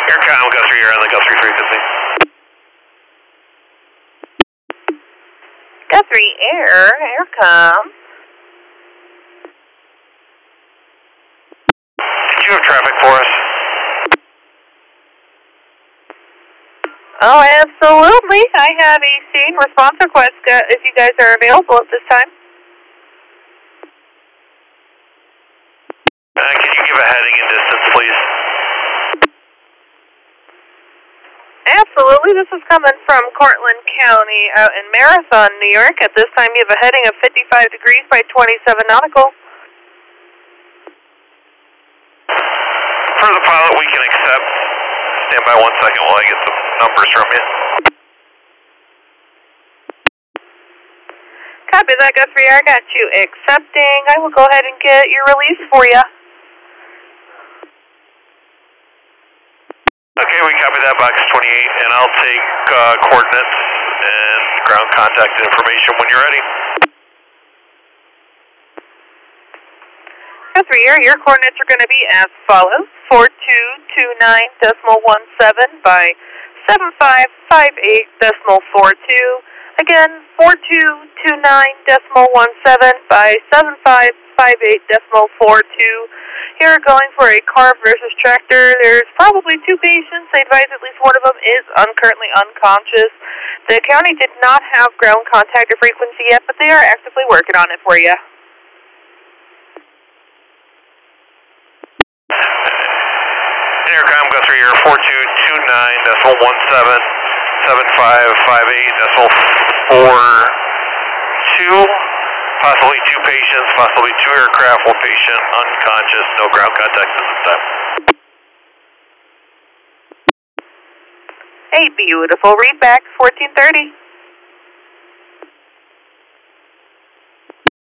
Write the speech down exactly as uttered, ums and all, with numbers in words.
Aircom, Guthrie, you're on the Guthrie frequency. Guthrie Air, Aircom. Did you have traffic for us? Oh, absolutely. I have a scene response request uh, if you guys are available at this time. Uh, can you give a heading and distance, please? Absolutely. This is coming from Cortland County out in Marathon, New York. At this time, you have a heading of fifty-five degrees by twenty-seven nautical. For the pilot, we can accept. Stand by one second while I get some numbers from you. Copy that, Guthrie. I got you accepting. I will go ahead and get your release for you. Okay, we copy that, box twenty-eight, and I'll take uh, coordinates and ground contact information when you're ready. Guthrie Air, your coordinates are going to be as follows: four two two nine decimal one seven by seven five five eight decimal four two. Again, four two two nine decimal one seven by seven five five eight decimal four two. Here going for a car versus tractor. There's probably two patients. They advise at least one of them is un currently unconscious. The county did not have ground contact or frequency yet, but they are actively working on it for you. Intercom, Guthrie Air, four two two nine decimal one seven, seven five five eight decimal four two. Possibly two patients, possibly two aircraft, one patient unconscious, no ground contact at this time. A beautiful readback, fourteen thirty.